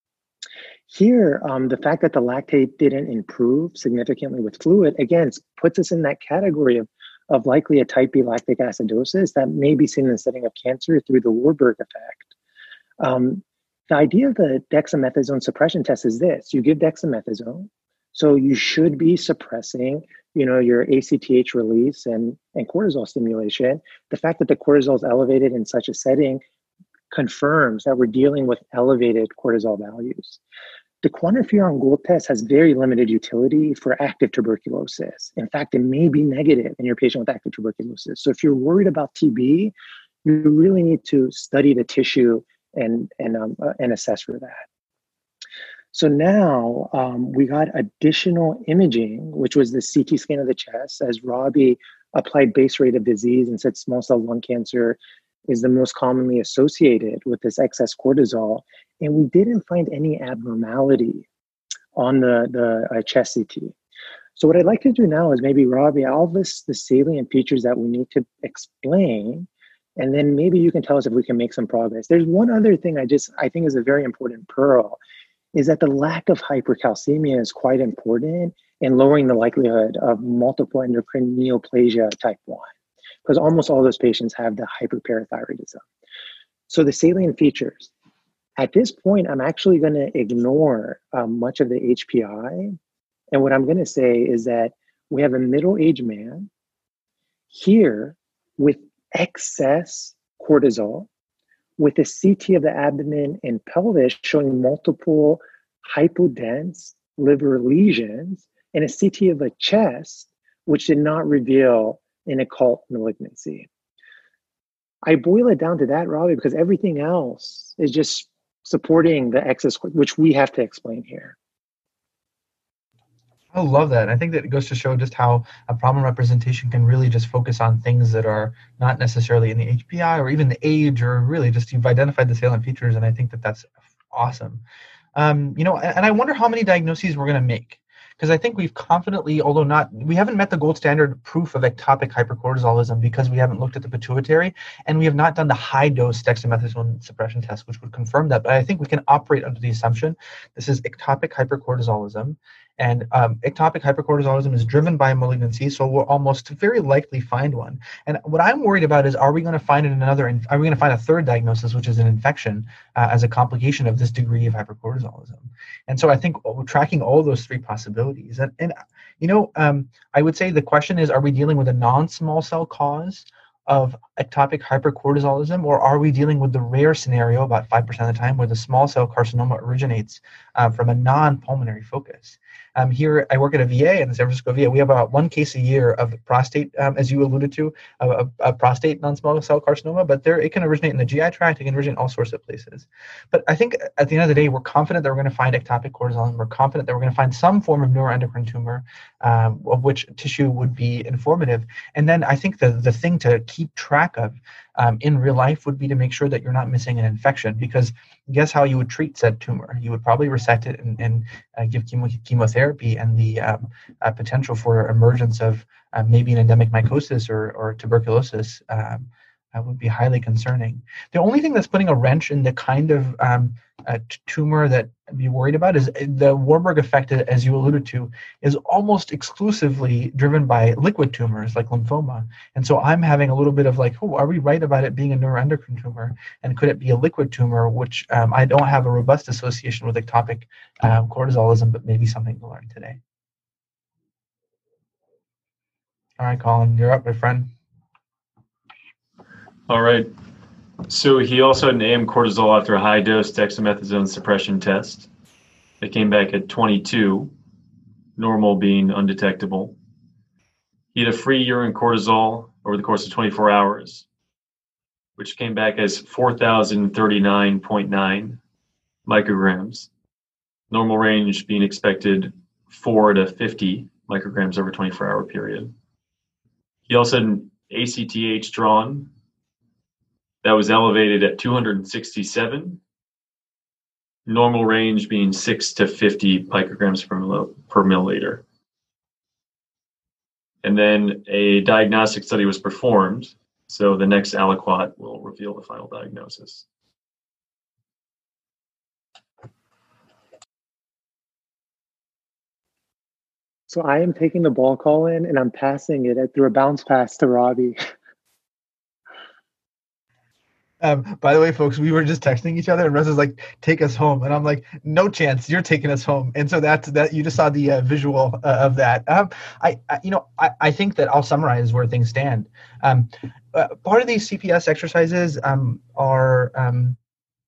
Here, um, the fact that the lactate didn't improve significantly with fluid, again, puts us in that category of, of likely a type B lactic acidosis that may be seen in the setting of cancer through the Warburg effect. Um, the idea of the dexamethasone suppression test is this: you give dexamethasone, so you should be suppressing, you know, your A C T H release and, and cortisol stimulation. The fact that the cortisol is elevated in such a setting confirms that we're dealing with elevated cortisol values. The quantiferon gold test has very limited utility for active tuberculosis. In fact, it may be negative in your patient with active tuberculosis. So if you're worried about T B, you really need to study the tissue and, and, um, uh, and assess for that. So now um, we got additional imaging, which was the C T scan of the chest, as Robbie applied base rate of disease and said small cell lung cancer is the most commonly associated with this excess cortisol. And we didn't find any abnormality on the, the uh, chest C T. So what I'd like to do now is maybe, Robbie, I'll list the salient features that we need to explain, and then maybe you can tell us if we can make some progress. There's one other thing I just, I think is a very important pearl, is that the lack of hypercalcemia is quite important in lowering the likelihood of multiple endocrine neoplasia type one, because almost all those patients have the hyperparathyroidism. So the salient features. At this point, I'm actually going to ignore um, much of the H P I. And what I'm going to say is that we have a middle-aged man here with excess cortisol, with a C T of the abdomen and pelvis showing multiple hypodense liver lesions, and a C T of the chest, which did not reveal an occult malignancy. I boil it down to that, Robbie, because everything else is just supporting the excess, which we have to explain here. I love that. I think that it goes to show just how a problem representation can really just focus on things that are not necessarily in the H P I or even the age, or really just you've identified the salient features. And I think that that's awesome. Um, you know, and I wonder how many diagnoses we're going to make. Because I think we've confidently, although not, we haven't met the gold standard proof of ectopic hypercortisolism because we haven't looked at the pituitary, and we have not done the high dose dexamethasone suppression test, which would confirm that. But I think we can operate under the assumption this is ectopic hypercortisolism. And um, ectopic hypercortisolism is driven by malignancy, so we'll almost very likely find one. And what I'm worried about is, are we going to find it in another, are we going to find a third diagnosis, which is an infection uh, as a complication of this degree of hypercortisolism? And so I think we're tracking all those three possibilities. And, and you know, um, I would say the question is, are we dealing with a non-small cell cause of ectopic hypercortisolism, or are we dealing with the rare scenario about five percent of the time where the small cell carcinoma originates uh, from a non-pulmonary focus? Um, here, I work at a V A in the San Francisco V A. We have about one case a year of prostate, um, as you alluded to, a, a, a prostate non-small cell carcinoma, but there it can originate in the G I tract, it can originate in all sorts of places. But I think at the end of the day, we're confident that we're going to find ectopic cortisol, and we're confident that we're going to find some form of neuroendocrine tumor, um, of which tissue would be informative. And then I think the, the thing to keep track track of um, in real life would be to make sure that you're not missing an infection, because guess how you would treat said tumor? You would probably resect it and, and uh, give chemo- chemotherapy, and the um, uh, potential for emergence of uh, maybe an endemic mycosis or, or tuberculosis um, uh, would be highly concerning. The only thing that's putting a wrench in the kind of um, uh, t- tumor that I'd be worried about is the Warburg effect, as you alluded to, is almost exclusively driven by liquid tumors like lymphoma. And so I'm having a little bit of like, oh, are we right about it being a neuroendocrine tumor? And could it be a liquid tumor, which um, I don't have a robust association with ectopic um, cortisolism, but maybe something to learn today. All right, Colin, you're up, my friend. All right. So he also had an A M cortisol after a high-dose dexamethasone suppression test. It came back at twenty-two, normal being undetectable. He had a free urine cortisol over the course of twenty-four hours, which came back as four thousand thirty-nine point nine micrograms. Normal range being expected four to fifty micrograms over a twenty-four hour period. He also had an A C T H drawn that was elevated at two hundred sixty-seven, normal range being six to fifty picograms per, mil- per milliliter. And then a diagnostic study was performed, so the next aliquot will reveal the final diagnosis. So I am taking the ball call in and I'm passing it through a bounce pass to Robbie. Um, by the way, folks, we were just texting each other, and Russ is like, "Take us home," and I'm like, "No chance, you're taking us home." And so that's that. You just saw the uh, visual uh, of that. Um, I, I, you know, I, I think that I'll summarize where things stand. Um, uh, part of these C P S exercises um, are, um,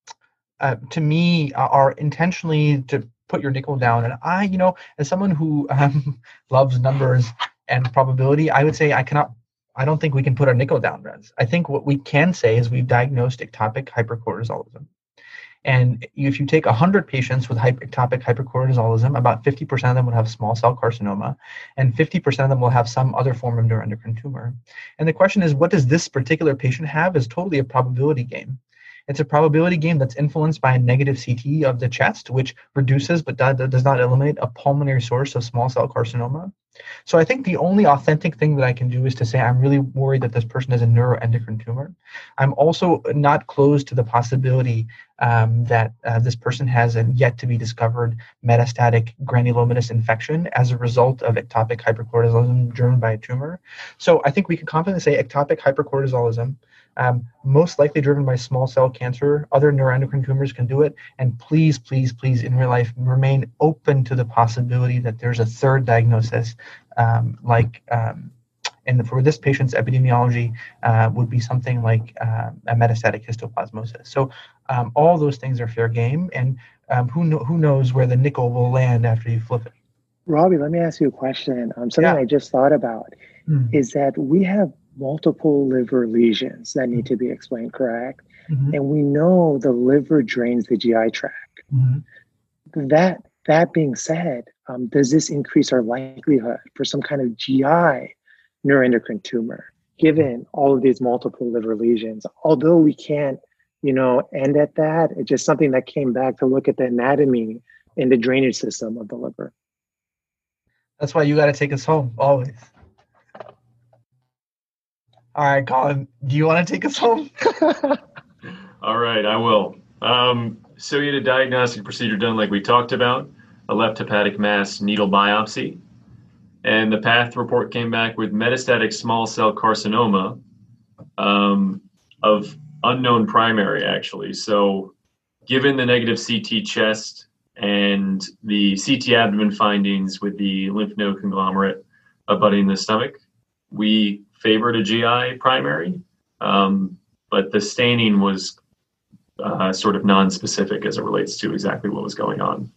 uh, to me, are intentionally to put your nickel down. And I, you know, as someone who um, loves numbers and probability, I would say I cannot. I don't think we can put our nickel down, Rez. I think what we can say is we've diagnosed ectopic hypercortisolism. And if you take one hundred patients with ectopic hypercortisolism, about fifty percent of them would have small cell carcinoma, and fifty percent of them will have some other form of neuroendocrine tumor. And the question is, what does this particular patient have is totally a probability game. It's a probability game that's influenced by a negative C T of the chest, which reduces but does not eliminate a pulmonary source of small cell carcinoma. So I think the only authentic thing that I can do is to say I'm really worried that this person has a neuroendocrine tumor. I'm also not closed to the possibility um, that uh, this person has a yet to be discovered metastatic granulomatous infection as a result of ectopic hypercortisolism driven by a tumor. So I think we can confidently say ectopic hypercortisolism, Um, most likely driven by small cell cancer. Other neuroendocrine tumors can do it. And please, please, please, in real life, remain open to the possibility that there's a third diagnosis, um, like, um, and for this patient's epidemiology uh, would be something like uh, a metastatic histoplasmosis. So um, all those things are fair game, and um, who know, who knows where the nickel will land after you flip it. Robbie, let me ask you a question. Um, something Yeah. I just thought about mm. is that we have multiple liver lesions that need to be explained, correct? Mm-hmm. And we know the liver drains the G I tract. Mm-hmm. That that being said, um, does this increase our likelihood for some kind of G I neuroendocrine tumor, given all of these multiple liver lesions? Although we can't, you know, end at that, it's just something that came back to look at the anatomy and the drainage system of the liver. That's why you got to take us home, always. All right, Colin, do you want to take us home? All right, I will. Um, so you had a diagnostic procedure done like we talked about, a left hepatic mass needle biopsy. And the path report came back with metastatic small cell carcinoma um, of unknown primary, actually. So given the negative C T chest and the C T abdomen findings with the lymph node conglomerate abutting the stomach, we favored a G I primary, um, but the staining was uh, sort of non-specific as it relates to exactly what was going on.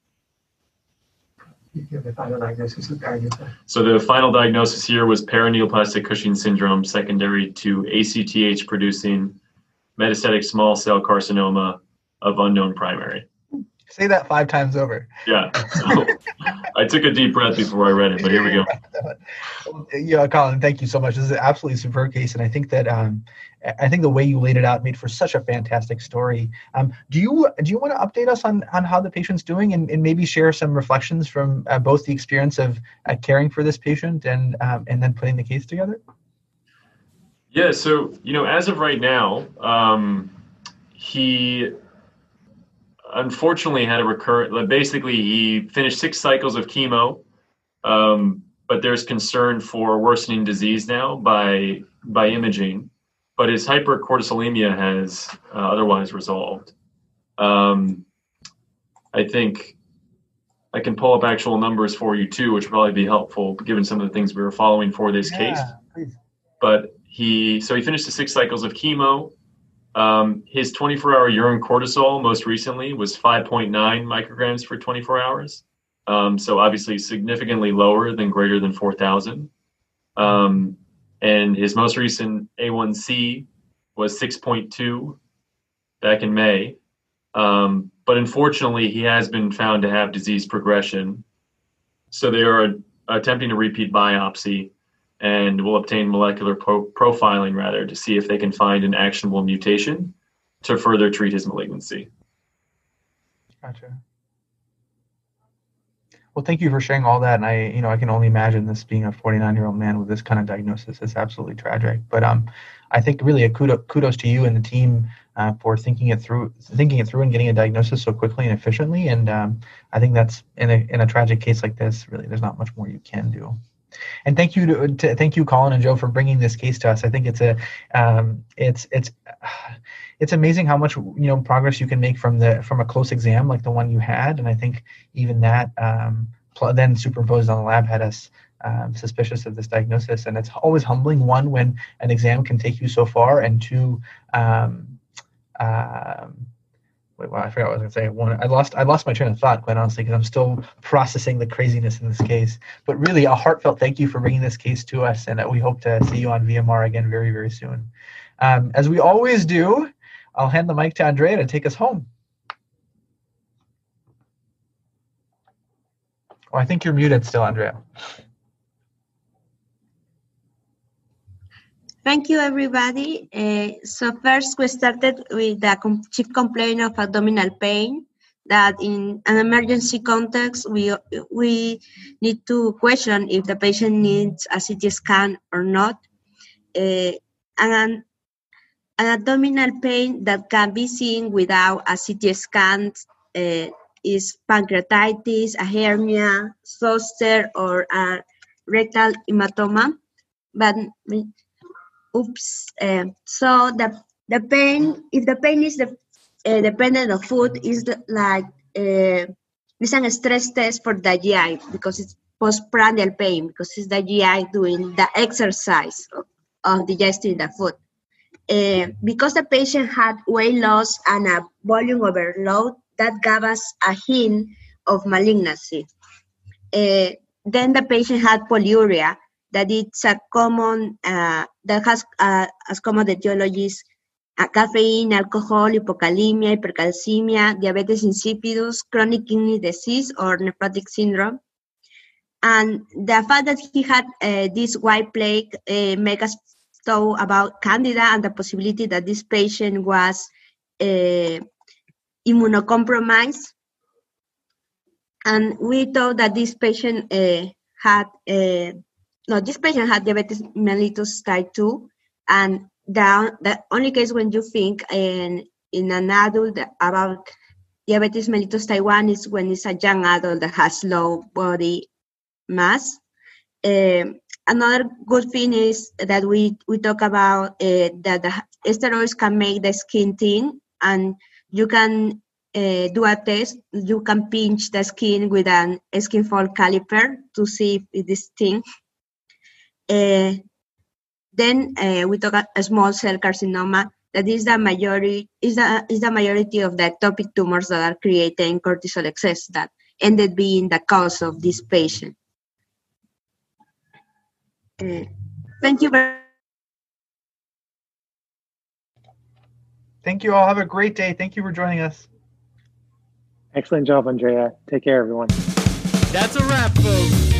You give the final diagnosis of paraneoplastic. So the final diagnosis here was paraneoplastic Cushing syndrome secondary to A C T H producing metastatic small cell carcinoma of unknown primary. Say that five times over. Yeah. So, I took a deep breath before I read it, but here we go. Yeah, Colin, thank you so much. This is an absolutely superb case, and I think that um, I think the way you laid it out made for such a fantastic story. Um, do you do you want to update us on on how the patient's doing, and, and maybe share some reflections from uh, both the experience of uh, caring for this patient and um, and then putting the case together? Yeah. So you know, as of right now, um, he unfortunately had a recurrent. Basically, he finished six cycles of chemo. Um, but there's concern for worsening disease now by by imaging, but his hypercortisolemia has uh, otherwise resolved. Um, I think I can pull up actual numbers for you too, which would probably be helpful given some of the things we were following for this Yeah, case. please. But he, so he finished the six cycles of chemo. Um, his twenty-four hour urine cortisol most recently was five point nine micrograms for twenty-four hours. Um, so obviously significantly lower than greater than four thousand. Um, and his most recent A one C was six point two back in May. Um, but unfortunately, he has been found to have disease progression. So they are attempting a repeat biopsy and will obtain molecular pro- profiling rather to see if they can find an actionable mutation to further treat his malignancy. Gotcha. Well, thank you for sharing all that. And I, you know, I can only imagine this being a forty-nine-year-old man with this kind of diagnosis is absolutely tragic. But um, I think really a kudos, kudos to you and the team uh, for thinking it through, thinking it through, and getting a diagnosis so quickly and efficiently. And um, I think that's in a in a tragic case like this, really, there's not much more you can do. And thank you to, to thank you, Colin and Joe, for bringing this case to us. I think it's a um, it's it's it's amazing how much you know progress you can make from the from a close exam like the one you had. And I think even that um, pl- then superimposed on the lab had us um, suspicious of this diagnosis. And it's always humbling, one, when an exam can take you so far, and two, um, um, Wait, well, I forgot what I was going to say. One, I lost, I lost my train of thought, quite honestly, because I'm still processing the craziness in this case. But really, a heartfelt thank you for bringing this case to us, and we hope to see you on V M R again very, very soon. Um, as we always do, I'll hand the mic to Andrea to take us home. Oh, I think you're muted still, Andrea. Thank you, everybody. Uh, so first, we started with the com- chief complaint of abdominal pain, that in an emergency context, we we need to question if the patient needs a C T scan or not. Uh, and an abdominal pain that can be seen without a C T scan uh, is pancreatitis, a hernia, zoster, or a rectal hematoma. But Oops. Uh, so the the pain, if the pain is the uh, dependent of food, is the, like uh, it's a stress test for the G I, because it's postprandial pain, because it's the G I doing the exercise of, of digesting the food. Uh, because the patient had weight loss and a volume overload, that gave us a hint of malignancy. Uh, then the patient had polyuria. That it's a common, uh, that has uh, as common etiologies, uh, caffeine, alcohol, hypokalemia, hypercalcemia, diabetes insipidus, chronic kidney disease, or nephrotic syndrome. And the fact that he had uh, this white plague uh, make us thought about candida and the possibility that this patient was uh, immunocompromised. And we thought that this patient uh, had uh, No, this patient had diabetes mellitus type two, and the, the only case when you think in, in an adult about diabetes mellitus type one is when it's a young adult that has low body mass. Uh, another good thing is that we, we talk about uh, that the steroids can make the skin thin, and you can uh, do a test. You can pinch the skin with an skin fold caliper to see if it is thin. Uh, then uh, we talk about a small cell carcinoma. That is the majority is the is the majority of the ectopic tumors that are creating cortisol excess that ended being the cause of this patient. Uh, thank you very. Thank you all. Have a great day. Thank you for joining us. Excellent job, Andrea. Take care, everyone. That's a wrap, folks.